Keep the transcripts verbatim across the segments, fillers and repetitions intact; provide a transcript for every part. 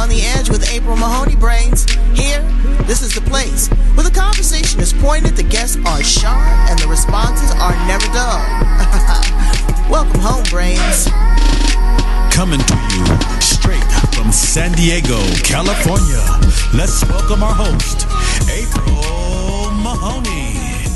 On the Edge with April Mahoney Brains. Here, this is the place where the conversation is pointed, the guests are sharp, and the responses are never dull. Welcome home, Brains. Coming to you straight from San Diego, California. Let's welcome our host, April Mahoney.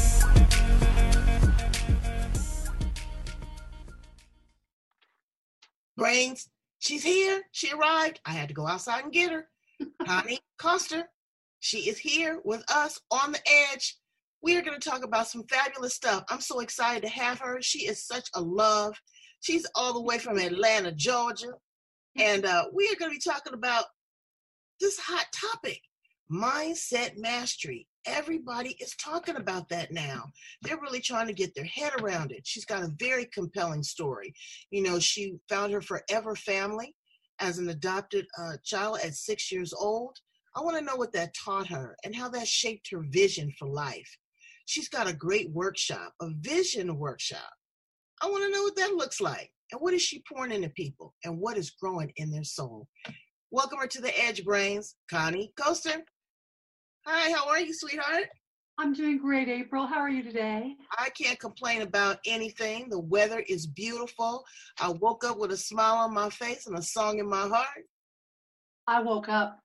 Brains, she's here. She arrived. I had to go outside and get her. Connie Coster, she is here with us on the edge. We are going to talk about some fabulous stuff. I'm so excited to have her. She is such a love. She's all the way from Atlanta, Georgia. And uh, we are going to be talking about this hot topic, mindset mastery. Everybody is talking about that now. They're really trying to get their head around it. She's got a very compelling story. You know, she found her forever family as an adopted uh, child at six years old. I want to know what that taught her and how that shaped her vision for life. She's got a great workshop, a vision workshop. I want to know what that looks like. And what is she pouring into people? And what is growing in their soul? Welcome her to the Edge, Brains. Connie Coster. Hi, how are you, sweetheart? I'm doing great, April. How are you today? I can't complain about anything. The weather is beautiful. I woke up with a smile on my face and a song in my heart. I woke up.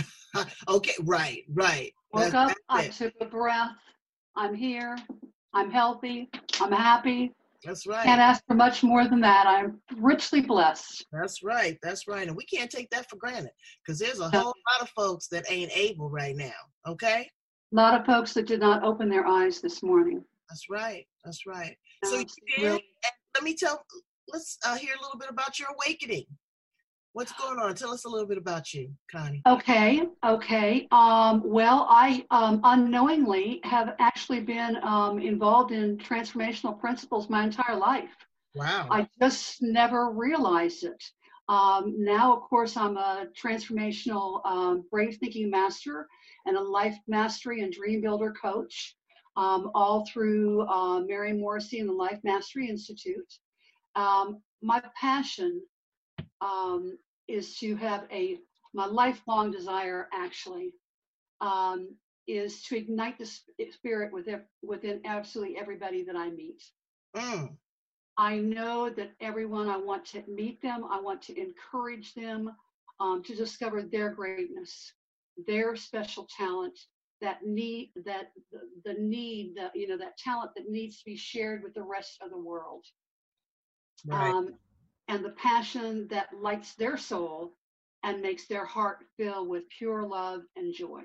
Okay, right, right. Woke That's, up, that's I took a breath. I'm here. I'm healthy. I'm happy. That's right. Can't ask for much more than that. I'm richly blessed. That's right. That's right. And we can't take that for granted because there's a whole lot of folks that ain't able right now. Okay? A lot of folks that did not open their eyes this morning. That's right. That's right. No, So you did, really. and let me tell, let's uh, hear a little bit about your awakening. What's going on? Tell us a little bit about you, Connie. Okay, okay. Um, well, I um, unknowingly have actually been um, involved in transformational principles my entire life. Wow. I just never realized it. Um, now, of course, I'm a transformational um, brave thinking master and a life mastery and dream builder coach, um, all through uh, Mary Morrissey and the Life Mastery Institute. Um, my passion um, is to have a, my lifelong desire actually, um, is to ignite the sp- spirit within, within absolutely everybody that I meet. Mm. I know that everyone, I want to meet them, I want to encourage them um, to discover their greatness, their special talent, that need, that the, the need, the, you know, that talent that needs to be shared with the rest of the world. Right. Um, and the passion that lights their soul and makes their heart fill with pure love and joy.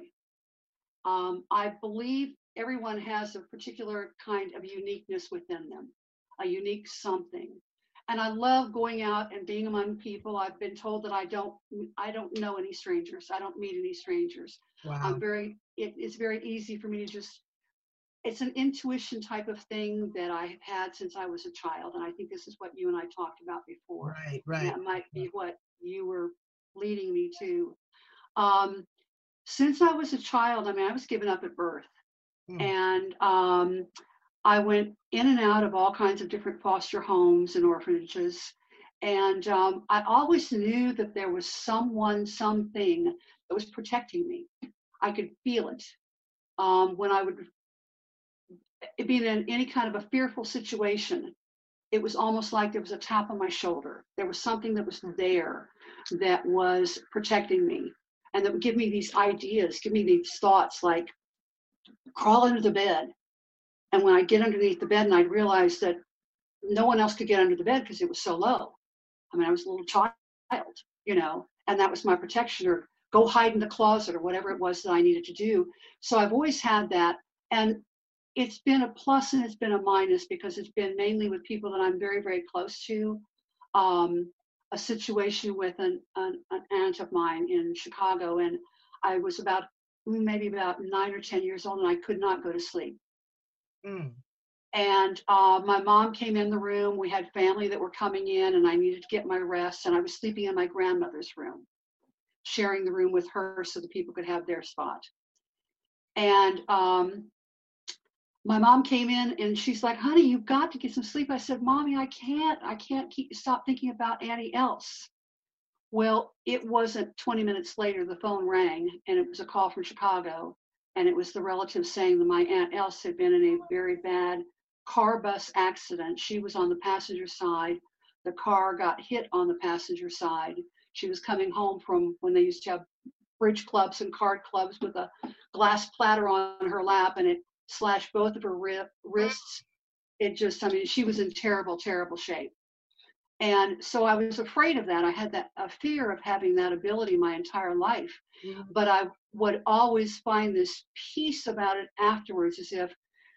Um, I believe everyone has a particular kind of uniqueness within them, a unique something. And I love going out and being among people. I've been told that I don't, I don't know any strangers. I don't meet any strangers. Wow. I'm very, it, it's very easy for me to just, it's an intuition type of thing that I've had since I was a child. And I think this is what you and I talked about before. Right, right. And that might be what you were leading me to. Um, since I was a child, I mean, I was given up at birth. Hmm. And um, I went in and out of all kinds of different foster homes and orphanages. And um, I always knew that there was someone, something that was protecting me. I could feel it. Um, when I would be in any kind of a fearful situation, it was almost like there was a tap on my shoulder. There was something that was there that was protecting me and that would give me these ideas, give me these thoughts like, crawl under the bed. And when I get underneath the bed and I'd realize that no one else could get under the bed because it was so low. I mean, I was a little child, you know, and that was my protection, or go hide in the closet or whatever it was that I needed to do. So I've always had that. And it's been a plus and it's been a minus because it's been mainly with people that I'm very, very close to. Um, a situation with an, an, an aunt of mine in Chicago, and I was about maybe about nine or ten years old and I could not go to sleep. Mm. And uh, my mom came in the room. We had family that were coming in and I needed to get my rest, and I was sleeping in my grandmother's room, sharing the room with her so that people could have their spot. And um, my mom came in and she's like, honey, you've got to get some sleep. I said, Mommy, I can't, I can't keep stop thinking about Annie else. Well, it wasn't twenty minutes later, the phone rang, and it was a call from Chicago, and it was the relative saying that my Aunt Else had been in a very bad car bus accident. She was on the passenger side. The car got hit on the passenger side. She was coming home from when they used to have bridge clubs and card clubs with a glass platter on her lap, and it slashed both of her wrists. It just, I mean, she was in terrible, terrible shape. And so I was afraid of that. I had that a fear of having that ability my entire life. Mm-hmm. But I would always find this peace about it afterwards, as if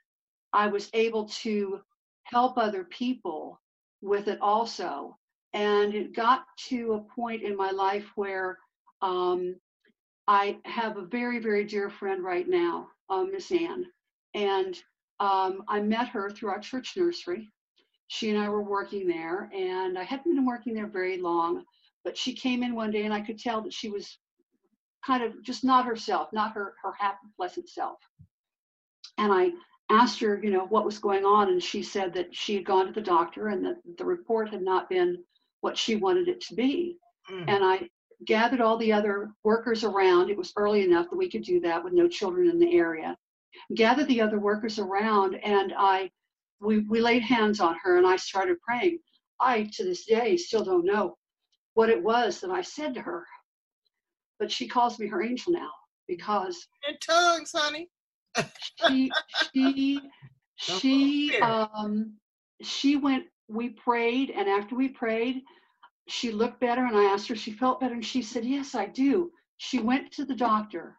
I was able to help other people with it also. And it got to a point in my life where um, I have a very, very dear friend right now, uh, Miss Ann. And um, I met her through our church nursery. She and I were working there, and I hadn't been working there very long, but she came in one day, and I could tell that she was kind of just not herself, not her, her happy, pleasant self. And I asked her, you know, what was going on, and she said that she had gone to the doctor, and that the report had not been what she wanted it to be. Mm. And I gathered all the other workers around. It was early enough that we could do that with no children in the area. Gathered the other workers around, and I We, we laid hands on her, and I started praying. I, to this day, still don't know what it was that I said to her, but she calls me her angel now, because in tongues, honey. she, she, she, um, she went, we prayed, and after we prayed, she looked better, and I asked her if she felt better, and she said, yes, I do. She went to the doctor,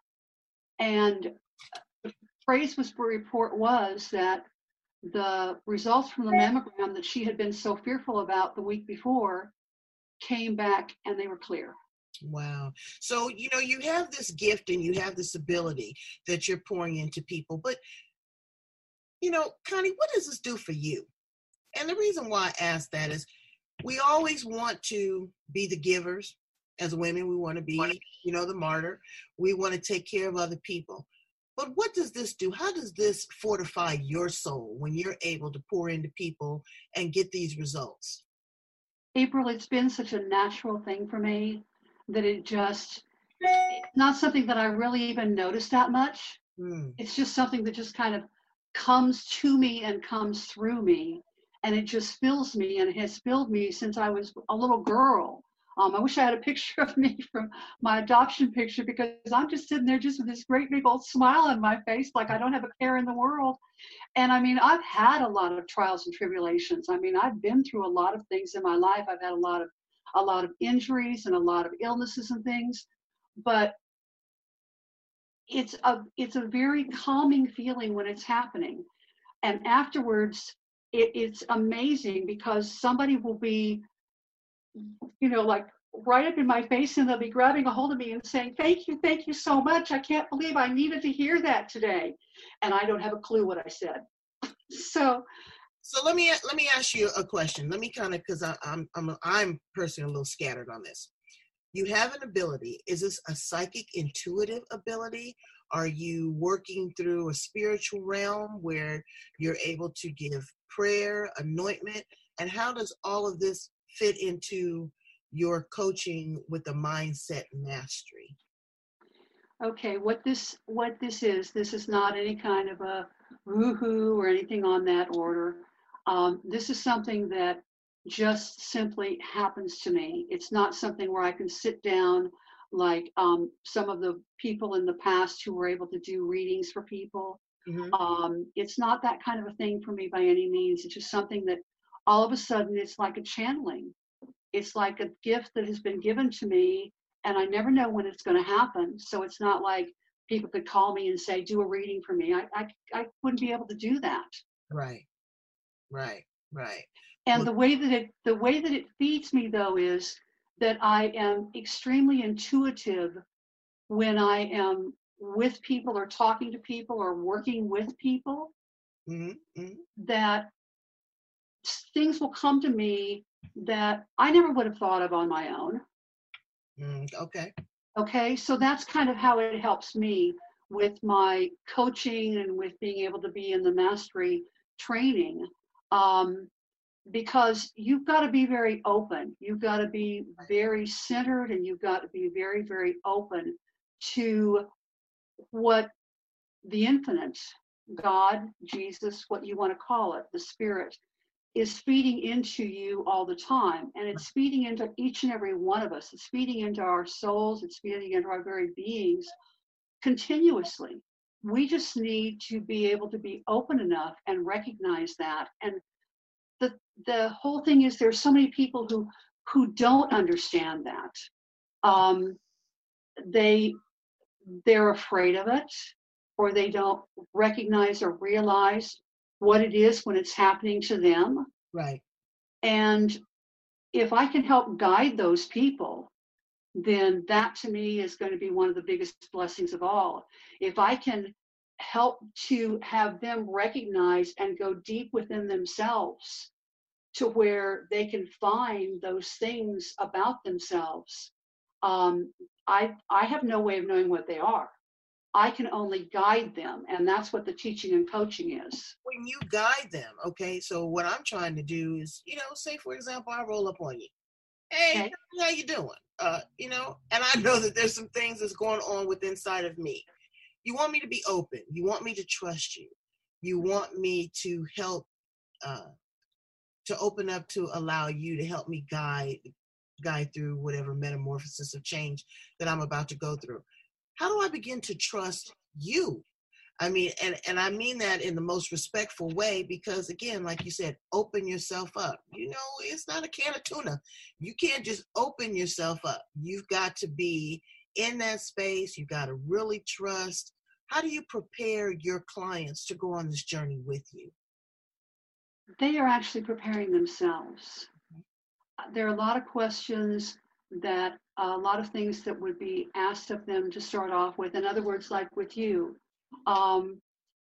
and the phrase was, the report was that the results from the mammogram that she had been so fearful about the week before came back, and they were clear. Wow. So, you know, you have this gift and you have this ability that you're pouring into people, but, you know, Connie, what does this do for you? And the reason why I ask that is we always want to be the givers. As women, we want to be, you know, the martyr. We want to take care of other people. But what does this do? How does this fortify your soul when you're able to pour into people and get these results? April, it's been such a natural thing for me that it just, it's not something that I really even noticed that much. Mm. It's just something that just kind of comes to me and comes through me. And it just fills me, and it has filled me since I was a little girl. Um, I wish I had a picture of me from my adoption picture, because I'm just sitting there just with this great big old smile on my face, like I don't have a care in the world. And I mean, I've had a lot of trials and tribulations. I mean, I've been through a lot of things in my life. I've had a lot of, a lot of injuries and a lot of illnesses and things, but it's a, it's a very calming feeling when it's happening. And afterwards, it, it's amazing, because somebody will be, you know, like right up in my face, and they'll be grabbing a hold of me and saying, thank you, thank you so much. I can't believe I needed to hear that today. And I don't have a clue what I said. So, so let me, let me ask you a question. Let me kind of, cause I, I'm, I'm, I'm personally a little scattered on this. You have an ability. Is this a psychic, intuitive ability? Are you working through a spiritual realm where you're able to give prayer, anointment? And how does all of this fit into your coaching with the mindset mastery? Okay, what this what this is, this is not any kind of a woohoo or anything on that order. Um, this is something that just simply happens to me. It's not something where I can sit down like um, some of the people in the past who were able to do readings for people. Mm-hmm. Um, it's not that kind of a thing for me by any means. It's just something that all of a sudden it's like a channeling. It's like a gift that has been given to me, and I never know when it's going to happen. So it's not like people could call me and say, do a reading for me. I, I, I wouldn't be able to do that. Right, right, right. And well, the way that it, the way that it feeds me, though, is that I am extremely intuitive when I am with people or talking to people or working with people, mm-hmm, mm-hmm. that things will come to me that I never would have thought of on my own. Mm, okay. Okay, so that's kind of how it helps me with my coaching and with being able to be in the mastery training. Um, because you've got to be very open. You've got to be very centered, and you've got to be very, very open to what the infinite, God, Jesus, what you want to call it, the Spirit, is feeding into you all the time. And it's feeding into each and every one of us. It's feeding into our souls. It's feeding into our very beings continuously. We just need to be able to be open enough and recognize that. And the the whole thing is, there's so many people who who don't understand that. Um, they they're afraid of it, or they don't recognize or realize what it is when it's happening to them. Right. And if I can help guide those people, then that to me is going to be one of the biggest blessings of all. If I can help to have them recognize and go deep within themselves to where they can find those things about themselves, um, I I have no way of knowing what they are. I can only guide them, and that's what the teaching and coaching is. When you guide them, okay, so what I'm trying to do is, you know, say, for example, I roll up on you. Hey, Okay. how you doing? Uh, you know, and I know that there's some things that's going on with inside of me. You want me to be open. You want me to trust you. You want me to help, uh, to open up to allow you to help me guide, guide through whatever metamorphosis of change that I'm about to go through. How do I begin to trust you? I mean, and, and I mean that in the most respectful way, because again, like you said, open yourself up. You know, it's not a can of tuna. You can't just open yourself up. You've got to be in that space. You've got to really trust. How do you prepare your clients to go on this journey with you? They are actually preparing themselves. There are a lot of questions that a lot of things that would be asked of them to start off with. In other words, like with you, um,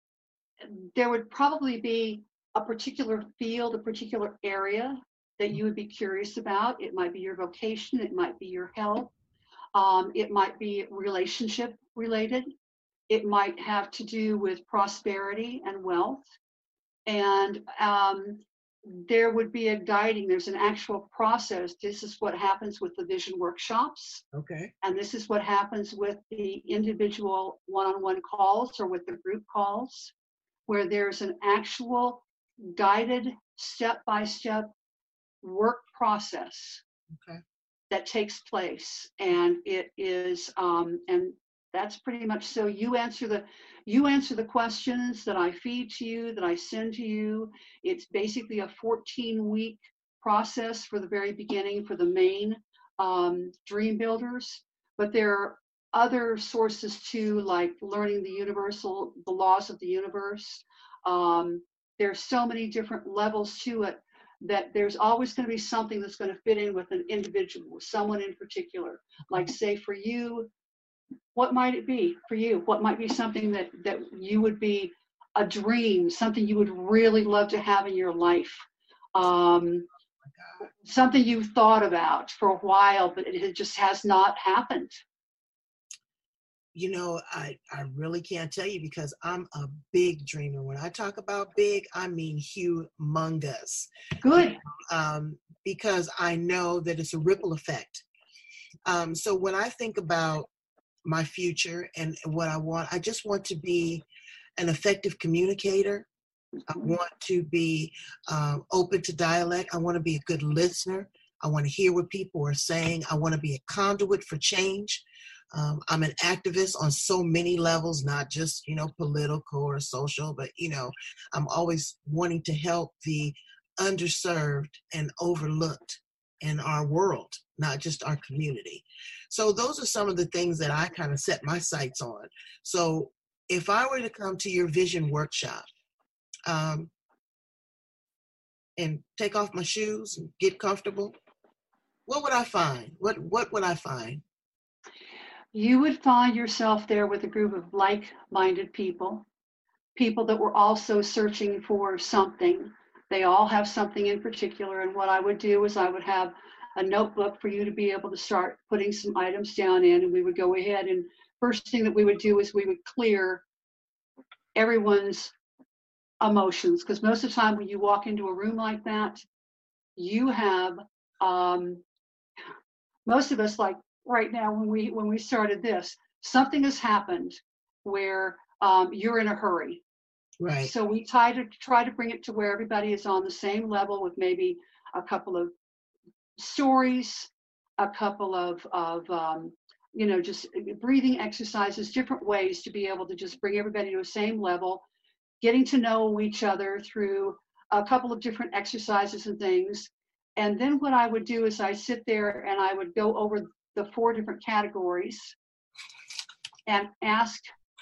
there would probably be a particular field, a particular area that you would be curious about. It might be your vocation, it might be your health, um, it might be relationship related, it might have to do with prosperity and wealth. And um, there would be a guiding, there's an actual process. This is what happens with the vision workshops. Okay. And this is what happens with the individual one-on-one calls or with the group calls, where there's an actual guided step-by-step work process Okay. that takes place. And it is, um, and that's pretty much so. You answer the you answer the questions that I feed to you, that I send to you. It's basically a fourteen week process for the very beginning for the main um, dream builders. But there are other sources too, like learning the universal, the laws of the universe. Um, there's so many different levels to it that there's always going to be something that's going to fit in with an individual, someone in particular. Like say for you, what might it be for you? What might be something that, that you would be a dream, something you would really love to have in your life? Um, something you've thought about for a while, but it just has not happened. You know, I, I really can't tell you because I'm a big dreamer. When I talk about big, I mean humongous. Good. Um, because I know that it's a ripple effect. Um, so when I think about my future and what I want, I just want to be an effective communicator. I want to be um, open to dialect. I want to be a good listener. I want to hear what people are saying. I want to be a conduit for change. Um, I'm an activist on so many levels, not just, you know, political or social, but, you know, I'm always wanting to help the underserved and overlooked in our world, not just our community. So those are some of the things that I kind of set my sights on. So if I were to come to your vision workshop um, and take off my shoes and get comfortable, what would I find? What what would I find? You would find yourself there with a group of like-minded people, people that were also searching for something. They all have something in particular, and what I would do is I would have a notebook for you to be able to start putting some items down in, and we would go ahead, and first thing that we would do is we would clear everyone's emotions, because most of the time when you walk into a room like that, you have, um, most of us, like right now when we when we started this, something has happened where um, you're in a hurry. Right. So we try to try to bring it to where everybody is on the same level with maybe a couple of stories, a couple of of um, you know, just breathing exercises, different ways to be able to just bring everybody to the same level, getting to know each other through a couple of different exercises and things. And then what I would do is I sit there and I would go over the four different categories and ask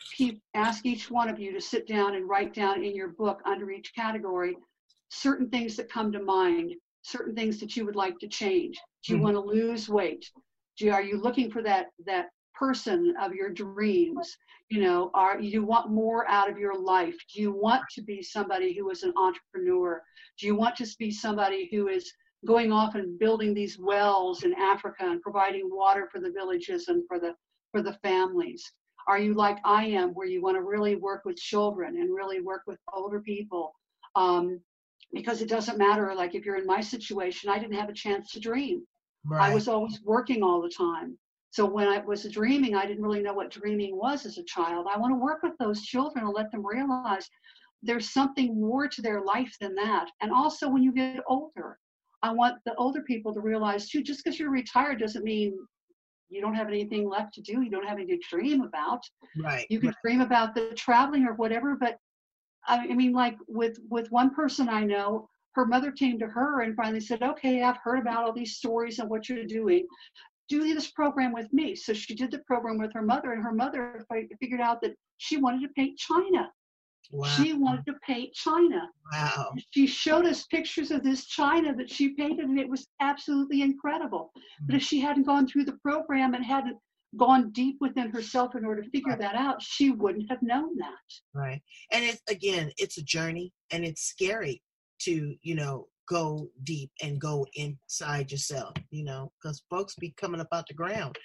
ask each one of you to sit down and write down in your book under each category certain things that come to mind, certain things that you would like to change. Do you mm-hmm. want to lose weight? Do you, are you looking for that that person of your dreams? You know, are you want more out of your life? Do you want to be somebody who is an entrepreneur? Do you want to be somebody who is going off and building these wells in Africa and providing water for the villages and for the for the families? Are you like I am, where you want to really work with children and really work with older people? Um, because it doesn't matter, like if you're in my situation, I didn't have a chance to dream. Right. I was always working all the time. So when I was dreaming, I didn't really know what dreaming was as a child. I want to work with those children and let them realize there's something more to their life than that. And also when you get older, I want the older people to realize too, just because you're retired doesn't mean you don't have anything left to do. You don't have anything to dream about. Right. You can right. dream about the traveling or whatever, but I mean, like with, with one person I know, her mother came to her and finally said, okay, I've heard about all these stories and what you're doing. Do this program with me. So she did the program with her mother, and her mother figured out that she wanted to paint China. Wow. She wanted to paint China. Wow. She showed us pictures of this China that she painted, and it was absolutely incredible. Mm-hmm. But if she hadn't gone through the program and hadn't gone deep within herself in order to figure right. that out, she wouldn't have known that. Right. And it's, again, it's a journey, and it's scary to, you know, go deep and go inside yourself, you know, because folks be coming up out the ground.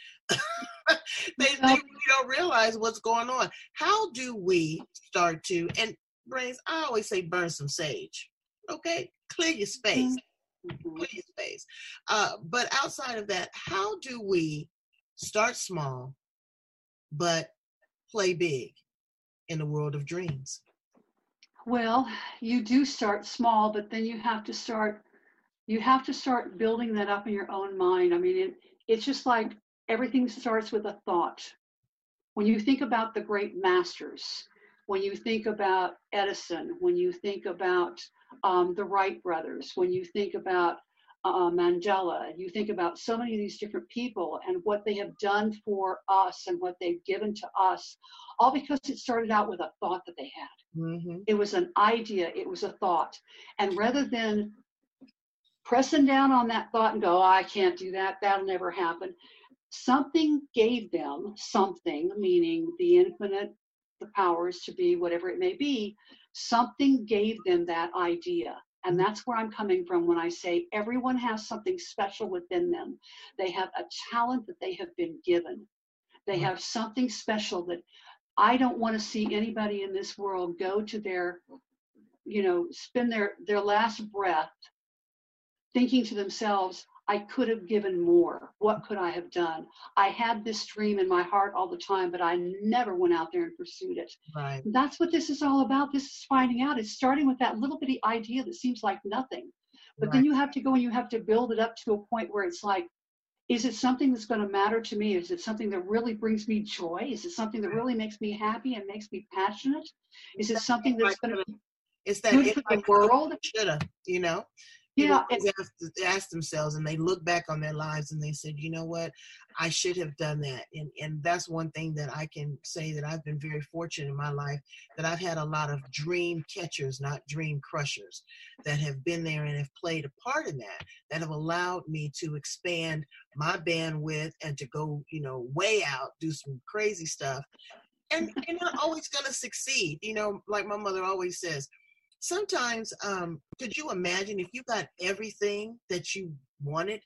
they, they really don't realize what's going on. How do we start to, and Brains, I always say burn some sage, okay? Clear your space. Mm-hmm. Clear your space. Uh, but outside of that, how do we start small, but play big in the world of dreams? Well, you do start small, but then you have to start, you have to start building that up in your own mind. I mean, it, it's just like everything starts with a thought. When you think about the great masters, when you think about Edison, when you think about um, the Wright brothers, when you think about uh, Mandela, you think about so many of these different people and what they have done for us and what they've given to us, all because it started out with a thought that they had. Mm-hmm. It was an idea, it was a thought. And rather than pressing down on that thought and go, oh, I can't do that, that'll never happen, something gave them something, meaning the infinite, the powers to be, whatever it may be, something gave them that idea. And that's where I'm coming from when I say everyone has something special within them. They have a talent that they have been given. They have something special that I don't want to see anybody in this world go to their, you know, spend their, their last breath thinking to themselves, I could have given more. What could I have done? I had this dream in my heart all the time, but I never went out there and pursued it. Right. That's what this is all about. This is finding out. It's starting with that little bitty idea that seems like nothing. But right. then you have to go and you have to build it up to a point where it's like, is it something that's going to matter to me? Is it something that really brings me joy? Is it something that really makes me happy and makes me passionate? Is it something that's going to be it's that good for the world? Shoulda, you know? Yeah, they have to ask themselves, and they look back on their lives and they said, you know what, I should have done that. And and that's one thing that I can say, that I've been very fortunate in my life, that I've had a lot of dream catchers, not dream crushers, that have been there and have played a part in that, that have allowed me to expand my bandwidth and to go, you know, way out, do some crazy stuff. And you're not always going to succeed. You know, like my mother always says, sometimes, um, could you imagine if you got everything that you wanted,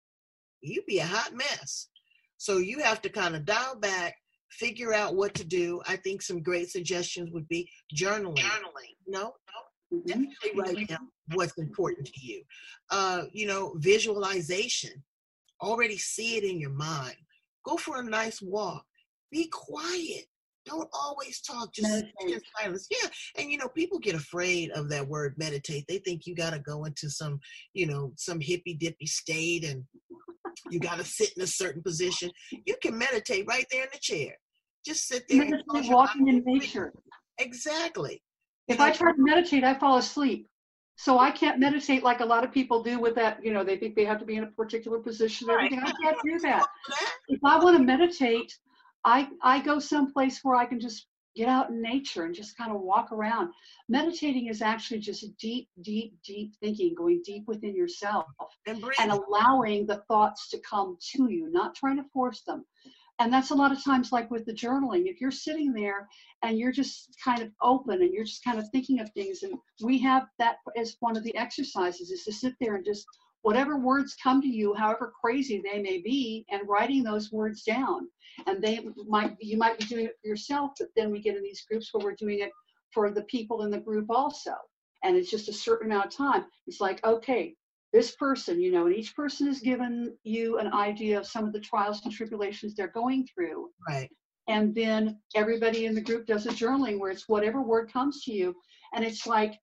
you'd be a hot mess. So you have to kind of dial back, figure out what to do. I think some great suggestions would be journaling. Journaling. No? Mm-hmm. Definitely write down what's important to you. Uh, you know, visualization. Already see it in your mind. Go for a nice walk. Be quiet. Don't always talk. Just sit in silence. Yeah. And, you know, people get afraid of that word meditate. They think you got to go into some, you know, some hippy dippy state and you got to sit in a certain position. You can meditate right there in the chair. Just sit there. Meditate, and walking in nature. Exactly. If you know, I try to meditate, I fall asleep. So I can't meditate like a lot of people do with that, you know, they think they have to be in a particular position and everything. Right. I can't do that. If I want to meditate, I, I go someplace where I can just get out in nature and just kind of walk around. Meditating is actually just deep, deep, deep thinking, going deep within yourself and, and allowing the thoughts to come to you, not trying to force them. And that's a lot of times like with the journaling. If you're sitting there and you're just kind of open and you're just kind of thinking of things, and we have that as one of the exercises is to sit there and just whatever words come to you, however crazy they may be, and writing those words down. And they might you might be doing it for yourself, but then we get in these groups where we're doing it for the people in the group also. And it's just a certain amount of time. It's like, okay, this person, you know, and each person has given you an idea of some of the trials and tribulations they're going through. Right. And then everybody in the group does a journaling where it's whatever word comes to you. And it's like,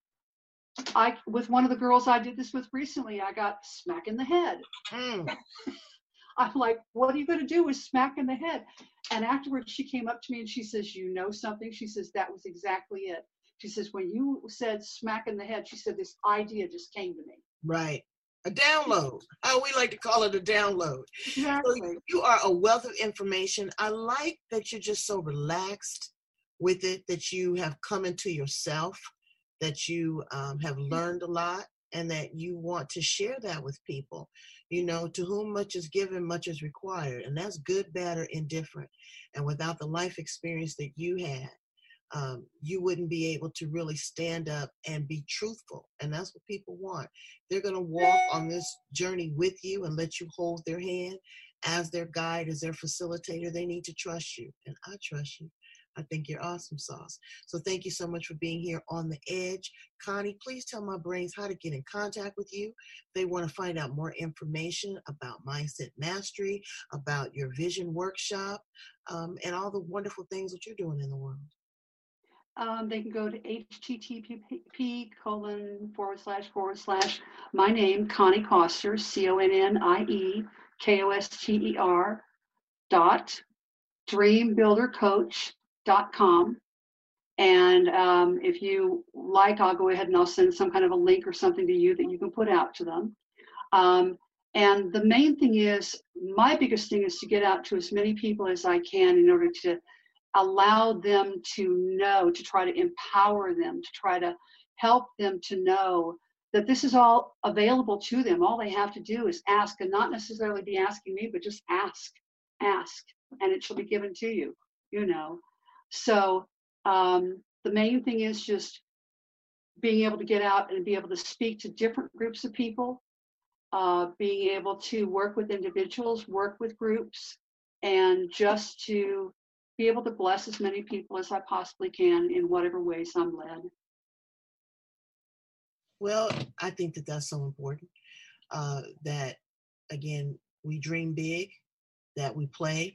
I, with one of the girls I did this with recently, I got smack in the head. Mm. I'm like, what are you going to do with smack in the head? And afterwards she came up to me and she says, you know something? She says, that was exactly it. She says, when you said smack in the head, she said, this idea just came to me. Right. A download. Oh, we like to call it a download. Exactly. So you are a wealth of information. I like that you're just so relaxed with it, that you have come into yourself, that you um, have learned a lot, and that you want to share that with people. You know, to whom much is given, much is required. And that's good, bad, or indifferent. And without the life experience that you had, Um, you wouldn't be able to really stand up and be truthful. And that's what people want. They're going to walk on this journey with you and let you hold their hand as their guide, as their facilitator. They need to trust you. And I trust you. I think you're awesome, Sauce. So thank you so much for being here on The Edge. Connie, please tell my brains how to get in contact with you. If they want to find out more information about Mindset Mastery, about your vision workshop, um, and all the wonderful things that you're doing in the world. Um, they can go to http colon forward slash forward slash my name, Connie Koster, C O N N I E K O S T E R dot dream builder coach dot com. And um, if you like, I'll go ahead and I'll send some kind of a link or something to you that you can put out to them. Um, and the main thing is, my biggest thing is to get out to as many people as I can in order to allow them to know, to try to empower them, to try to help them to know that this is all available to them. All they have to do is ask, and not necessarily be asking me, but just ask, ask, and it shall be given to you, you know. So um, the main thing is just being able to get out and be able to speak to different groups of people, uh, being able to work with individuals, work with groups, and just to be able to bless as many people as I possibly can in whatever ways I'm led. Well, I think that that's so important, uh, that, again, we dream big, that we play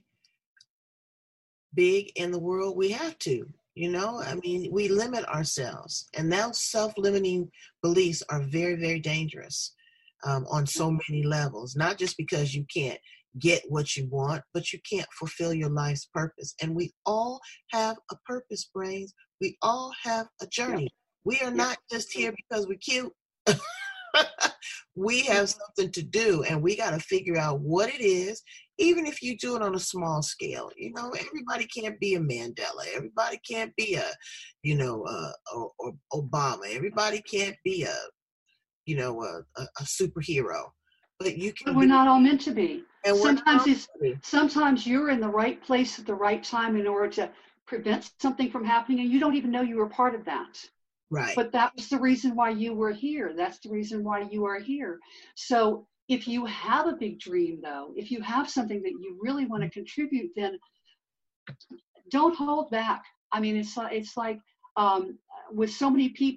big in the world. We have to, you know, I mean, we limit ourselves, and now self-limiting beliefs are very, very dangerous um, on so many levels, not just because you can't get what you want, but you can't fulfill your life's purpose. And we all have a purpose, brains. We all have a journey. Yep. We are yep. not just here because we're cute. We have something to do, and we got to figure out what it is, even if you do it on a small scale. You know, everybody can't be a Mandela. Everybody can't be a, you know, uh, or, or Obama. Everybody can't be a, you know, a, a, a superhero. But you can. But we're be, not all meant to be. And sometimes it's sometimes you're in the right place at the right time in order to prevent something from happening, and you don't even know you were part of that. Right. But that was the reason why you were here. That's the reason why you are here. So if you have a big dream, though, if you have something that you really want to contribute, then don't hold back. I mean, it's like it's like um, with so many people,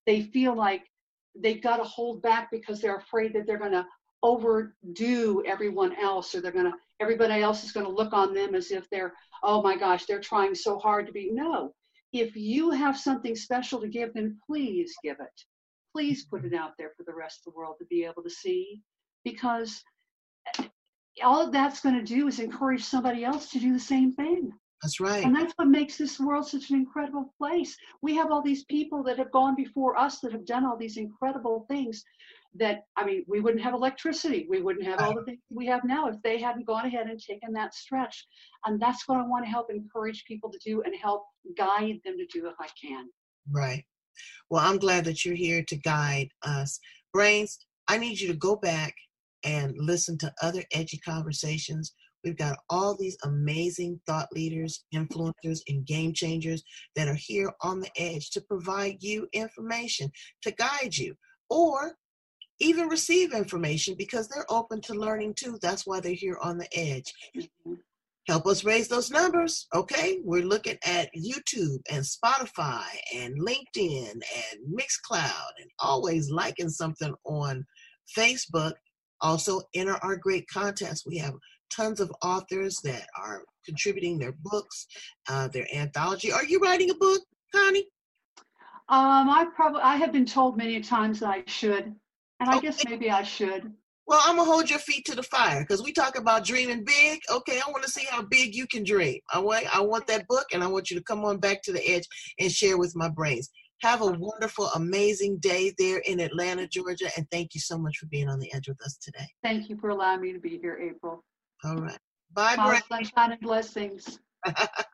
they feel like they've got to hold back because they're afraid that they're going to overdo everyone else, or they're going to, everybody else is going to look on them as if they're, oh my gosh, they're trying so hard to be. No, if you have something special to give, then please give it. Please put it out there for the rest of the world to be able to see, because all that's going to do is encourage somebody else to do the same thing. That's right. And that's what makes this world such an incredible place. We have all these people that have gone before us that have done all these incredible things that, I mean, we wouldn't have electricity. We wouldn't have all the things we have now if they hadn't gone ahead and taken that stretch. And that's what I want to help encourage people to do and help guide them to do if I can. Right. Well, I'm glad that you're here to guide us. Brains, I need you to go back and listen to other edgy conversations. We've got all these amazing thought leaders, influencers, and game changers that are here on the edge to provide you information, to guide you, or even receive information, because they're open to learning too. That's why they're here on the edge. Mm-hmm. Help us raise those numbers, okay? We're looking at YouTube and Spotify and LinkedIn and Mixcloud, and always liking something on Facebook. Also, enter our great contest. We have tons of authors that are contributing their books, uh, their anthology. Are you writing a book, Connie? Um, I probably, I have been told many times that I should, and I Okay. guess maybe I should. Well, I'm going to hold your feet to the fire, because we talk about dreaming big. Okay, I want to see how big you can dream. I want, I want that book, and I want you to come on back to the edge and share with my brains. Have a wonderful, amazing day there in Atlanta, Georgia, and thank you so much for being on the edge with us today. Thank you for allowing me to be here, April. All right. Bye, Bye, Brains. sunshine and blessings.